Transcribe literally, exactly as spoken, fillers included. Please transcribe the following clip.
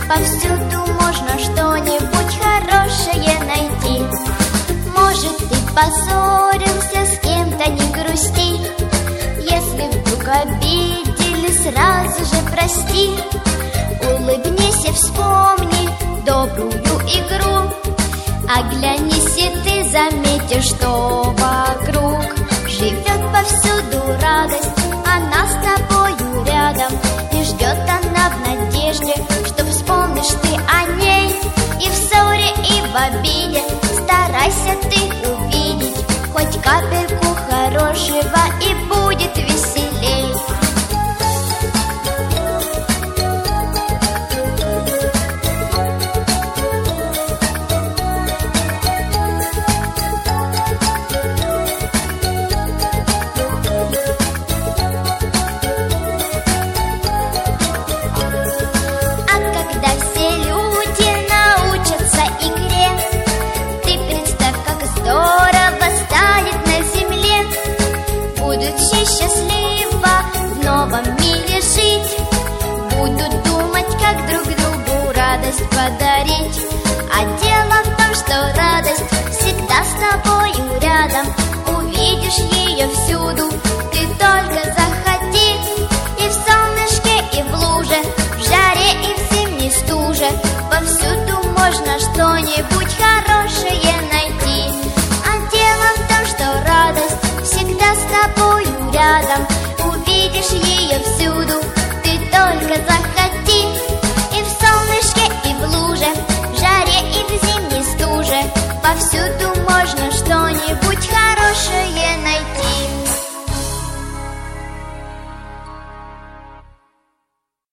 повсюду можно что-нибудь хорошее найти. Может, ты поссорился с кем-то, не грусти. Если вдруг обидели, сразу же прости. Улыбнись и вспомни добрую игру. Оглянись, и ты заметишь, что вокруг живет повсюду радость. Она с тобою рядом, и ждет она в надежде, что вспомнишь ты о ней. И в ссоре, и в обиде старайся ты увидеть хоть капельку хорошего, и будет веселей. Счастливо в новом мире жить, будут думать, как друг другу радость подарить.